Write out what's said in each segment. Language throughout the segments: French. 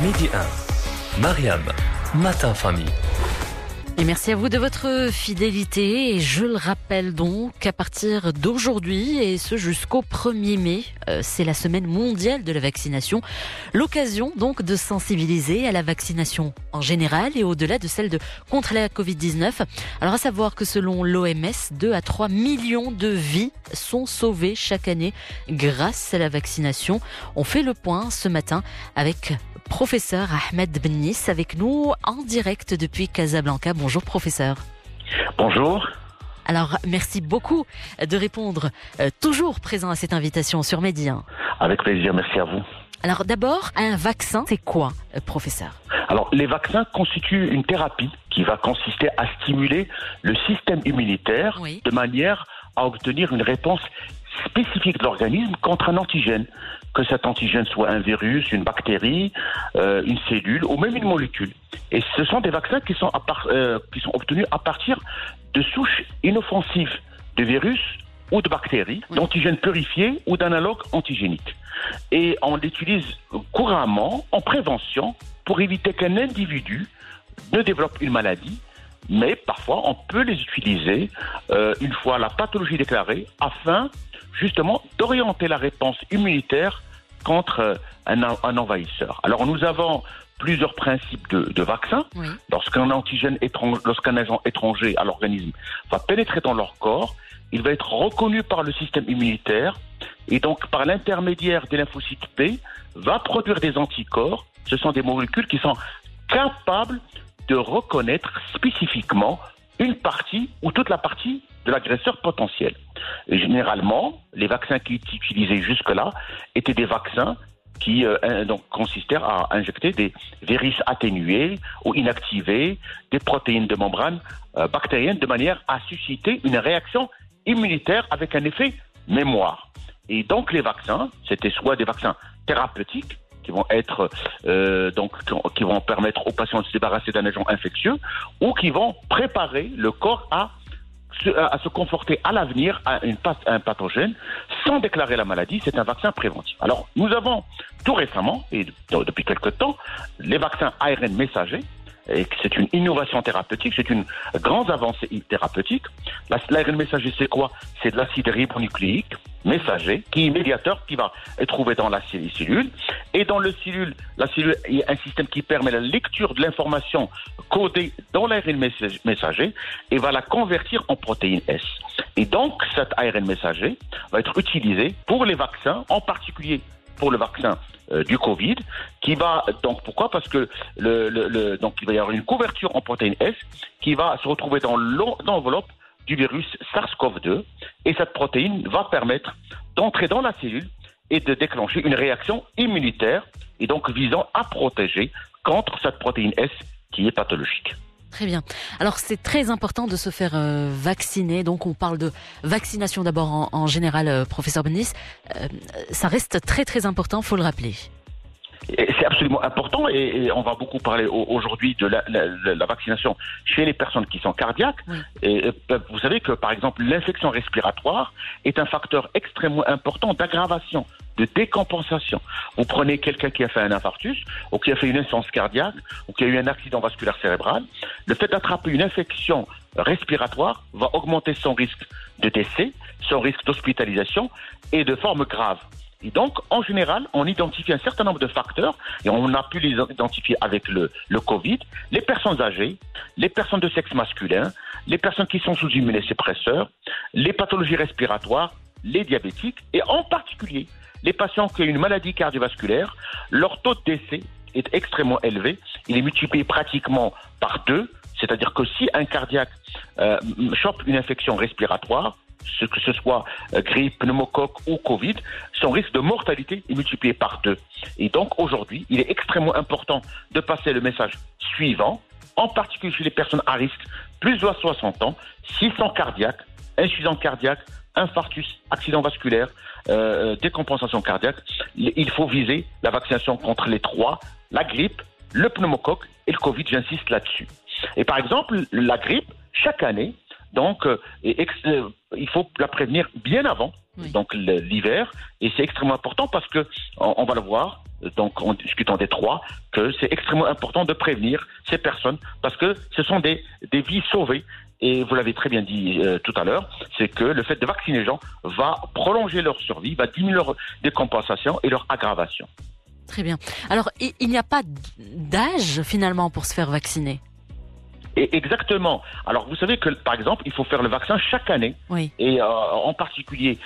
Midi 1, Mariam, Matin Famille. Et merci à vous de votre fidélité. Et je le rappelle donc, à partir d'aujourd'hui et ce jusqu'au 1er mai, c'est la semaine mondiale de la vaccination. L'occasion donc de sensibiliser à la vaccination en général et au-delà de celle contre la Covid-19. Alors à savoir que selon l'OMS, 2 à 3 millions de vies sont sauvées chaque année grâce à la vaccination. On fait le point ce matin avec professeur Ahmed Bennis avec nous en direct depuis Casablanca. Bonjour professeur. Bonjour. Alors merci beaucoup de répondre, toujours présent à cette invitation sur Midi 1. Avec plaisir, merci à vous. Alors d'abord, un vaccin, c'est quoi professeur ? Alors les vaccins constituent une thérapie qui va consister à stimuler le système immunitaire de manière à obtenir une réponse spécifique de l'organisme contre un antigène. Que cet antigène soit un virus, une bactérie, une cellule ou même une molécule. Et ce sont des vaccins qui sont obtenus à partir de souches inoffensives de virus ou de bactéries, d'antigènes purifiés ou d'analogues antigéniques. Et on l'utilise couramment en prévention pour éviter qu'un individu ne développe une maladie, mais parfois on peut les utiliser une fois la pathologie déclarée afin justement d'orienter la réponse immunitaire contre un envahisseur. Alors nous avons plusieurs principes de vaccins. Lorsqu'un agent étranger à l'organisme va pénétrer dans leur corps, il va être reconnu par le système immunitaire et donc par l'intermédiaire des lymphocytes P va produire des anticorps. Ce sont des molécules qui sont capables de reconnaître spécifiquement une partie ou toute la partie de l'agresseur potentiel. Et généralement, les vaccins qui étaient utilisés jusque-là étaient des vaccins qui consistaient à injecter des virus atténués ou inactivés, des protéines de membrane bactérienne, de manière à susciter une réaction immunitaire avec un effet mémoire. Et donc les vaccins, c'était soit des vaccins thérapeutiques, qui vont être qui vont permettre aux patients de se débarrasser d'un agent infectieux, ou qui vont préparer le corps à se conforter à l'avenir à un pathogène sans déclarer la maladie. C'est un vaccin préventif. Alors nous avons tout récemment et depuis quelque temps les vaccins ARN messagers. Et c'est une innovation thérapeutique, c'est une grande avancée thérapeutique. L'ARN messager, c'est quoi ? C'est de l'acide ribonucléique messager, qui est médiateur, qui va être trouvé dans la cellule. Et dans la cellule, il y a un système qui permet la lecture de l'information codée dans l'ARN messager et va la convertir en protéine S. Et donc, cet ARN messager va être utilisé pour les vaccins, en particulier pour le vaccin du Covid, qui va donc pourquoi ? Parce que donc il va y avoir une couverture en protéine S qui va se retrouver dans l'enveloppe du virus SARS-CoV-2 et cette protéine va permettre d'entrer dans la cellule et de déclencher une réaction immunitaire et donc visant à protéger contre cette protéine S qui est pathologique. Très bien. Alors c'est très important de se faire vacciner. Donc on parle de vaccination d'abord en général, professeur Bennis. Ça reste très très important, faut le rappeler. Et c'est absolument important et on va beaucoup parler aujourd'hui de la vaccination chez les personnes qui sont cardiaques. Et vous savez que par exemple l'infection respiratoire est un facteur extrêmement important d'aggravation, de décompensation. Vous prenez quelqu'un qui a fait un infarctus ou qui a fait une insuffisance cardiaque ou qui a eu un accident vasculaire cérébral, le fait d'attraper une infection respiratoire va augmenter son risque de décès, son risque d'hospitalisation et de formes graves. Et donc, en général, on identifie un certain nombre de facteurs, et on a pu les identifier avec le Covid, les personnes âgées, les personnes de sexe masculin, les personnes qui sont sous immunosuppresseurs, les pathologies respiratoires, les diabétiques, et en particulier, les patients qui ont une maladie cardiovasculaire, leur taux de décès est extrêmement élevé, il est multiplié pratiquement par 2, c'est-à-dire que si un cardiaque chope une infection respiratoire, que ce soit grippe, pneumocoque ou Covid, son risque de mortalité est multiplié par 2. Et donc aujourd'hui, il est extrêmement important de passer le message suivant, en particulier chez les personnes à risque, plus de 60 ans, s'ils sont cardiaques, insuffisance cardiaque, infarctus, accident vasculaire, décompensation cardiaque, il faut viser la vaccination contre les 3, la grippe, le pneumocoque et le Covid, j'insiste là-dessus. Et par exemple, la grippe, chaque année, donc, il faut la prévenir bien avant donc l'hiver, et c'est extrêmement important parce que on va le voir, donc en discutant des 3, que c'est extrêmement important de prévenir ces personnes parce que ce sont des vies sauvées. Et vous l'avez très bien dit tout à l'heure, c'est que le fait de vacciner les gens va prolonger leur survie, va diminuer leur décompensation et leur aggravation. Très bien. Alors, il n'y a pas d'âge finalement pour se faire vacciner? Et exactement. Alors, vous savez que, par exemple, il faut faire le vaccin chaque année. Oui. Et en particulier,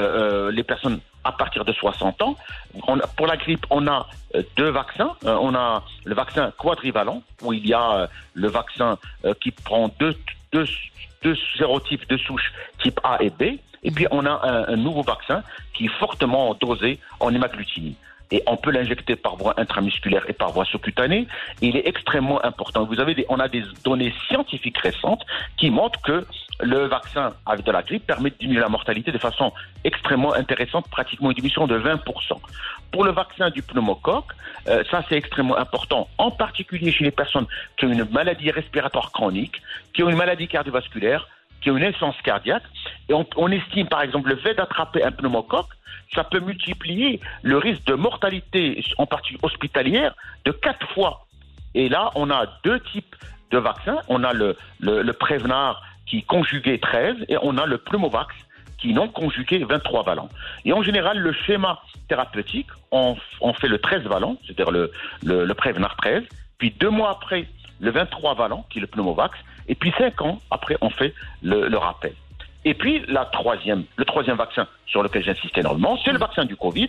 les personnes à partir de 60 ans. Pour la grippe, on a 2 vaccins. On a le vaccin quadrivalent, où il y a le vaccin qui prend deux sérotypes de souches type A et B. Et puis, on a un nouveau vaccin qui est fortement dosé en hémagglutinine. Et on peut l'injecter par voie intramusculaire et par voie sous-cutanée. Il est extrêmement important. On a des données scientifiques récentes qui montrent que le vaccin avec de la grippe permet de diminuer la mortalité de façon extrêmement intéressante, pratiquement une diminution de 20%. Pour le vaccin du pneumocoque, ça c'est extrêmement important, en particulier chez les personnes qui ont une maladie respiratoire chronique, qui ont une maladie cardiovasculaire, qui ont une insuffisance cardiaque. Et on estime par exemple le fait d'attraper un pneumocoque, ça peut multiplier le risque de mortalité, en particulier hospitalière, de 4 fois. Et là, on a 2 types de vaccins. On a le Prevnar qui est conjugué 13 et on a le Pneumovax qui est non conjugué 23 valents. Et en général, le schéma thérapeutique, on fait le 13 valent, c'est-à-dire le Prevnar 13, puis 2 mois après, le 23 valent, qui est le Pneumovax, et puis 5 ans après, on fait le rappel. Et puis, le troisième vaccin sur lequel j'insiste énormément, c'est le vaccin du Covid.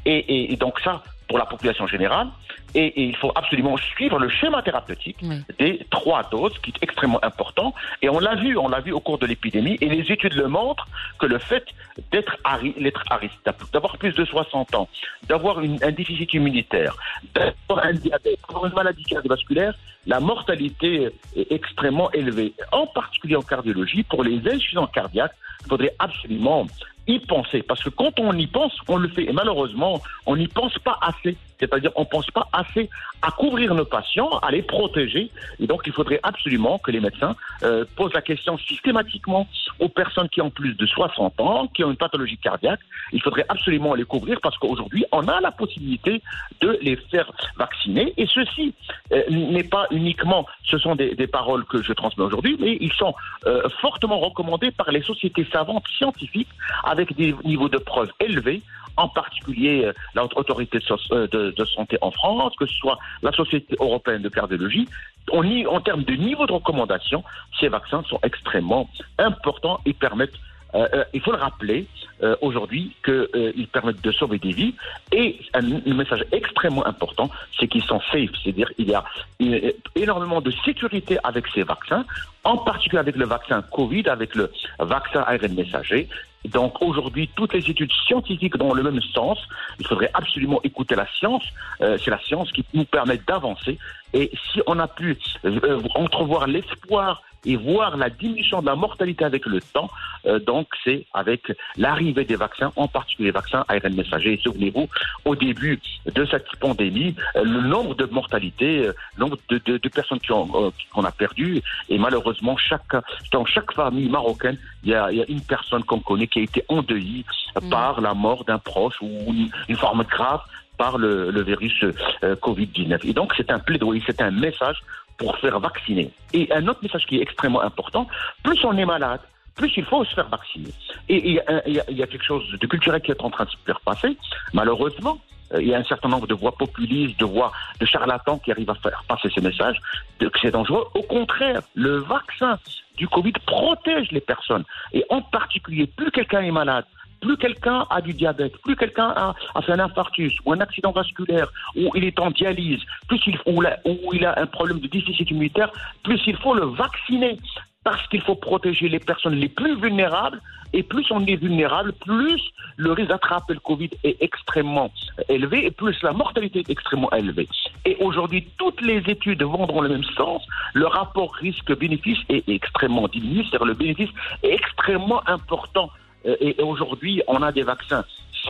Et donc ça, pour la population générale. Et il faut absolument suivre le schéma thérapeutique des 3 doses, qui est extrêmement important. Et on l'a vu au cours de l'épidémie. Et les études le montrent que le fait d'être à risque, d'avoir plus de 60 ans, d'avoir un déficit immunitaire, d'avoir un diabète, d'avoir une maladie cardiovasculaire, la mortalité est extrêmement élevée. En particulier en cardiologie, pour les insuffisants cardiaques, il faudrait absolument y penser. Parce que quand on y pense, on le fait. Et malheureusement, on n'y pense pas assez. C'est-à-dire, on ne pense pas assez à couvrir nos patients, à les protéger. Et donc, il faudrait absolument que les médecins posent la question systématiquement aux personnes qui ont plus de 60 ans, qui ont une pathologie cardiaque. Il faudrait absolument les couvrir parce qu'aujourd'hui, on a la possibilité de les faire vacciner. Et ceci n'est pas uniquement, ce sont des paroles que je transmets aujourd'hui, mais ils sont fortement recommandés par les sociétés savantes scientifiques avec des niveaux de preuves élevés, en particulier l'autorité de santé en France, que ce soit la Société européenne de cardiologie. En termes de niveau de recommandation, ces vaccins sont extrêmement importants et permettent, il faut le rappeler aujourd'hui, qu'ils permettent de sauver des vies. Et un message extrêmement important, c'est qu'ils sont safe, c'est-à-dire qu'il y a énormément de sécurité avec ces vaccins, en particulier avec le vaccin Covid, avec le vaccin ARN messager. Donc aujourd'hui, toutes les études scientifiques vont dans le même sens. Il faudrait absolument écouter la science. C'est la science qui nous permet d'avancer. Et si on a pu entrevoir l'espoir et voir la diminution de la mortalité avec le temps, donc c'est avec l'arrivée des vaccins, en particulier les vaccins ARN messager. Et souvenez-vous, au début de cette pandémie, le nombre de mortalités, le nombre de personnes qu'on a perdues, et malheureusement, dans chaque famille marocaine, il y a une personne qu'on connaît qui a été endeuillée par la mort d'un proche ou une forme grave par le virus Covid-19. Et donc, c'est un plaidoyer, c'est un message pour faire vacciner. Et un autre message qui est extrêmement important, plus on est malade, plus il faut se faire vacciner. Et il y a quelque chose de culturel qui est en train de se faire passer. Malheureusement, il y a un certain nombre de voix populistes, de voix de charlatans qui arrivent à faire passer ces messages, que c'est dangereux. Au contraire, le vaccin du Covid protège les personnes. Et en particulier, plus quelqu'un est malade, plus quelqu'un a du diabète, plus quelqu'un a fait un infarctus ou un accident vasculaire, ou il est en dialyse, ou il a un problème de déficit immunitaire, plus il faut le vacciner. Parce qu'il faut protéger les personnes les plus vulnérables, et plus on est vulnérable, plus le risque d'attraper le Covid est extrêmement élevé, et plus la mortalité est extrêmement élevée. Et aujourd'hui, toutes les études vont dans le même sens. Le rapport risque-bénéfice est extrêmement diminué, c'est-à-dire le bénéfice est extrêmement important. Et aujourd'hui, on a des vaccins safe,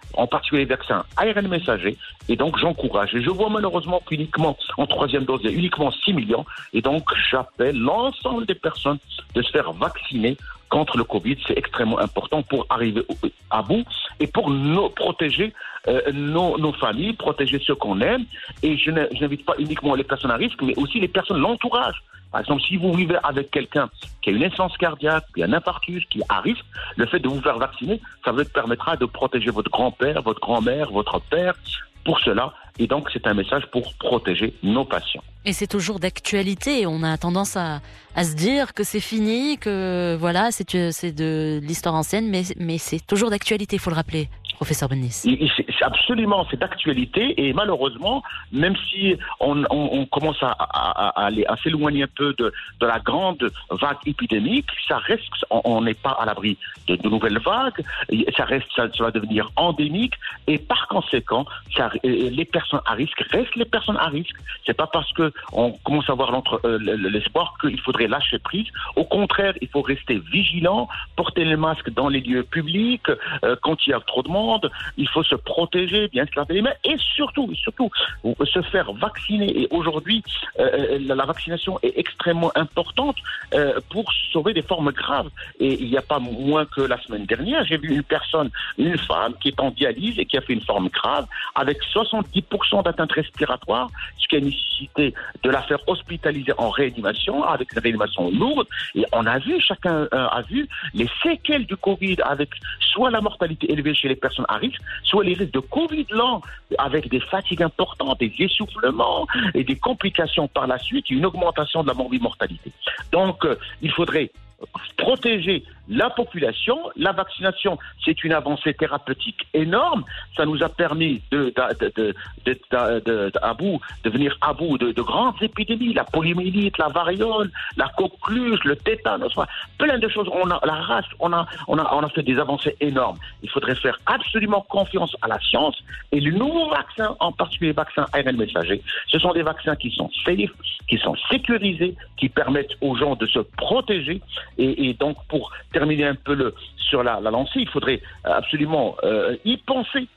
en particulier les vaccins ARN messager, et donc j'encourage. Et je vois malheureusement qu'uniquement en 3e dose, il y a uniquement 6 millions, et donc j'appelle l'ensemble des personnes de se faire vacciner contre le Covid. C'est extrêmement important pour arriver à bout et pour protéger nos familles, protéger ceux qu'on aime. Et je n'invite pas uniquement les personnes à risque, mais aussi les personnes de l'entourage. Par exemple, si vous vivez avec quelqu'un qui a une insuffisance cardiaque, qui a un infarctus, qui est à risque, le fait de vous faire vacciner, ça vous permettra de protéger votre grand-père, votre grand-mère, votre père, pour cela. Et donc, c'est un message pour protéger nos patients. Et c'est toujours d'actualité. On a tendance à se dire que c'est fini, que voilà, c'est de l'histoire ancienne, mais c'est toujours d'actualité, il faut le rappeler, professeur Bennis. C'est absolument, c'est d'actualité, et malheureusement, même si on commence à s'éloigner un peu de la grande vague épidémique, ça reste, on n'est pas à l'abri de nouvelles vagues, ça va devenir endémique, et par conséquent, les personnes à risque restent les personnes à risque. C'est pas parce que on commence à avoir l'espoir qu'il faudrait lâcher prise. Au contraire, il faut rester vigilant, porter le masque dans les lieux publics, quand il y a trop de monde, il faut se protéger, bien se laver les mains, et surtout, se faire vacciner. Et aujourd'hui, la vaccination est extrêmement importante pour sauver des formes graves. Et il n'y a pas moins que la semaine dernière, j'ai vu une femme qui est en dialyse et qui a fait une forme grave, avec 70% d'atteinte respiratoire, ce qui a nécessité de la faire hospitaliser en réanimation, avec une réanimation lourde. Et on a vu, chacun a vu les séquelles du Covid, avec soit la mortalité élevée chez les personnes à risque, soit les risques de Covid lent, avec des fatigues importantes, des essoufflements et des complications par la suite, une augmentation de la morbimortalité. Donc, il faudrait protéger la population. La vaccination, c'est une avancée thérapeutique énorme. Ça nous a permis de venir à bout de grandes épidémies, la poliomyélite, la variole, la coqueluche, le tétanos, plein de choses. La race, on a fait des avancées énormes. Il faudrait faire absolument confiance à la science, et les nouveaux vaccins, en particulier les vaccins ARN messager, ce sont des vaccins qui sont safe, qui sont sécurisés, qui permettent aux gens de se protéger. Et donc, pour terminer un peu sur la lancée, il faudrait absolument y penser.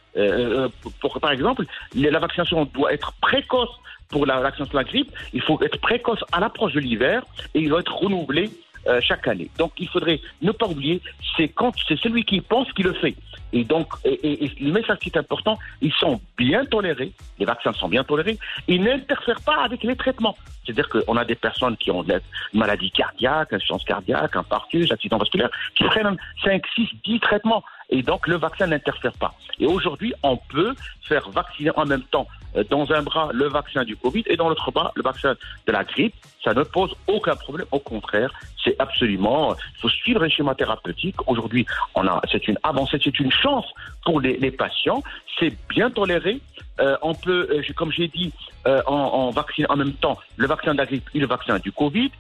Par exemple, la vaccination doit être précoce. Pour la vaccination de la grippe, il faut être précoce à l'approche de l'hiver, et il doit être renouvelé chaque année. Donc, il faudrait ne pas oublier, c'est celui qui pense qui le fait. Et donc, et le message qui est important, ils sont bien tolérés, les vaccins sont bien tolérés, ils n'interfèrent pas avec les traitements. C'est-à-dire qu'on a des personnes qui ont une maladie cardiaque, insuffisance cardiaque, infarctus, accident vasculaire, qui prennent 5, 6, 10 traitements. Et donc, le vaccin n'interfère pas. Et aujourd'hui, on peut faire vacciner en même temps, dans un bras, le vaccin du Covid, et dans l'autre bras, le vaccin de la grippe. Ça ne pose aucun problème. Au contraire, c'est absolument, il faut suivre les schémas thérapeutiques. Aujourd'hui, c'est une avancée, c'est une chance pour les patients. C'est bien toléré. On peut, comme j'ai dit, en vacciner en même temps le vaccin de la grippe et le vaccin du Covid.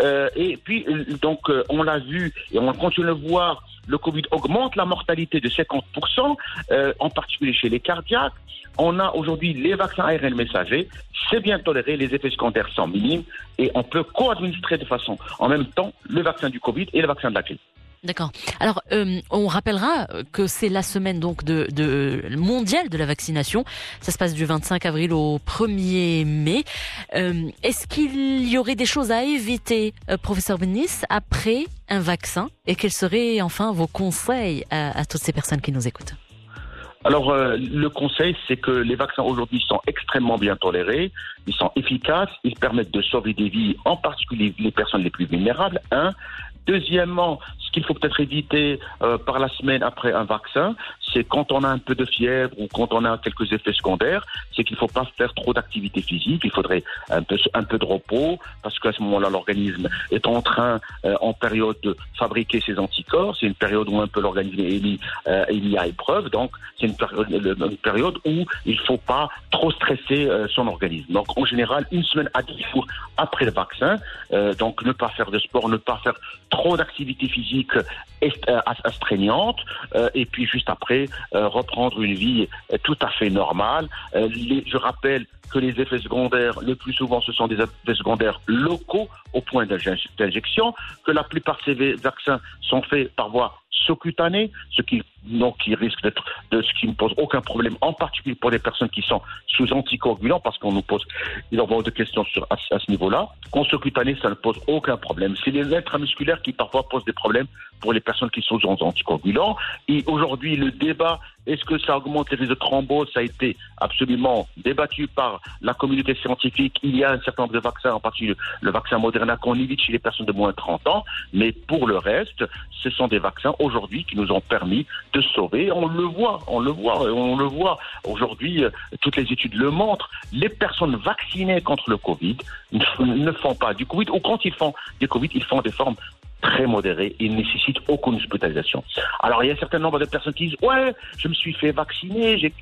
Et puis, donc, on l'a vu et on continue de le voir, le Covid augmente la mortalité de 50%, en particulier chez les cardiaques. On a aujourd'hui les vaccins ARN messagers, c'est bien toléré, les effets secondaires sont minimes, et on peut co-administrer de façon en même temps le vaccin du Covid et le vaccin de la grippe. D'accord. Alors, on rappellera que c'est la semaine donc de mondiale de la vaccination. Ça se passe du 25 avril au 1er mai. Est-ce qu'il y aurait des choses à éviter, professeur Bennis, après un vaccin, et quels seraient enfin vos conseils à toutes ces personnes qui nous écoutent? Alors, le conseil, c'est que les vaccins aujourd'hui sont extrêmement bien tolérés, ils sont efficaces, ils permettent de sauver des vies, en particulier les personnes les plus vulnérables. Deuxièmement, ce qu'il faut peut-être éviter par la semaine après un vaccin, c'est quand on a un peu de fièvre ou quand on a quelques effets secondaires, c'est qu'il ne faut pas faire trop d'activité physique. Il faudrait un peu de repos, parce qu'à ce moment-là, l'organisme est en période de fabriquer ses anticorps. C'est une période où un peu l'organisme est mis à épreuve. Donc, c'est une période où il ne faut pas trop stresser son organisme. Donc, en général, 1 semaine à 10 jours après le vaccin, donc ne pas faire de sport, ne pas faire trop d'activité physique astreignante, et puis juste après reprendre une vie tout à fait normale. Je rappelle que les effets secondaires, le plus souvent, ce sont des effets secondaires locaux au point d'injection, que la plupart de ces vaccins sont faits par voie sous-cutanée, ce qui donc qui risque d'être ce qui ne pose aucun problème, en particulier pour les personnes qui sont sous anticoagulants, parce qu'on nous pose énormément de questions à ce niveau-là. Conso-cutané, ça ne pose aucun problème. C'est les intramusculaires qui parfois posent des problèmes pour les personnes qui sont sous anticoagulants. Et aujourd'hui, le débat, est-ce que ça augmente les risques de thrombose? Ça a été absolument débattu par la communauté scientifique. Il y a un certain nombre de vaccins, en particulier le vaccin Moderna, qu'on évite chez les personnes de moins de 30 ans. Mais pour le reste, ce sont des vaccins aujourd'hui qui nous ont permis de sauver. On le voit. Aujourd'hui, toutes les études le montrent. Les personnes vaccinées contre le Covid ne font pas du Covid, ou quand ils font des Covid, ils font des formes très modérées et ne nécessitent aucune hospitalisation. Alors, il y a un certain nombre de personnes qui disent « Ouais, je me suis fait vacciner, j'ai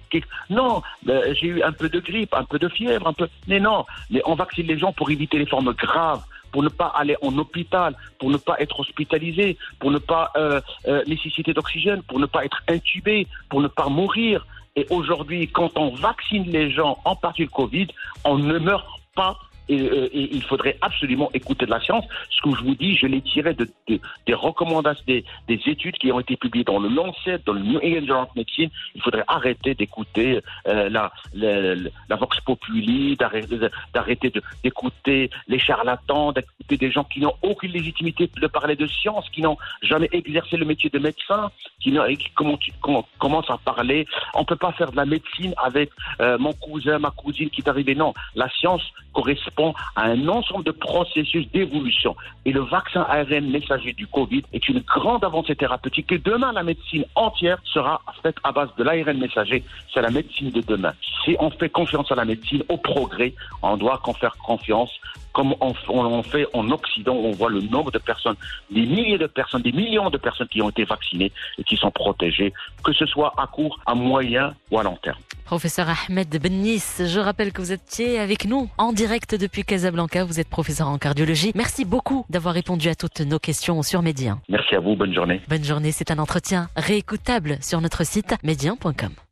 eu un peu de grippe, un peu de fièvre, Mais non, mais on vaccine les gens pour éviter les formes graves, pour ne pas aller en hôpital, pour ne pas être hospitalisé, pour ne pas nécessiter d'oxygène, pour ne pas être intubé, pour ne pas mourir. Et aujourd'hui, quand on vaccine les gens, en particulier le Covid, on ne meurt pas. Et il faudrait absolument écouter de la science. Ce que je vous dis, je l'ai tiré des recommandations, des études qui ont été publiées dans le Lancet, dans le New England Journal of Medicine. Il faudrait arrêter d'écouter la Vox Populi, d'arrêter d'écouter les charlatans, d'écouter des gens qui n'ont aucune légitimité de parler de science, qui n'ont jamais exercé le métier de médecin, qui commencent à parler. On ne peut pas faire de la médecine avec mon cousin, ma cousine qui est arrivé. Non, la science correspond à un ensemble de processus d'évolution. Et le vaccin ARN messager du Covid est une grande avancée thérapeutique. Et demain, la médecine entière sera faite à base de l'ARN messager. C'est la médecine de demain. Si on fait confiance à la médecine, au progrès, on doit faire confiance. Comme on fait en Occident, on voit le nombre de personnes, des milliers de personnes, des millions de personnes qui ont été vaccinées et qui sont protégées, que ce soit à court, à moyen ou à long terme. Professeur Ahmed Bennis, je rappelle que vous étiez avec nous en direct depuis Casablanca. Vous êtes professeur en cardiologie. Merci beaucoup d'avoir répondu à toutes nos questions sur Médien. Merci à vous, bonne journée. Bonne journée, c'est un entretien réécoutable sur notre site médien.com.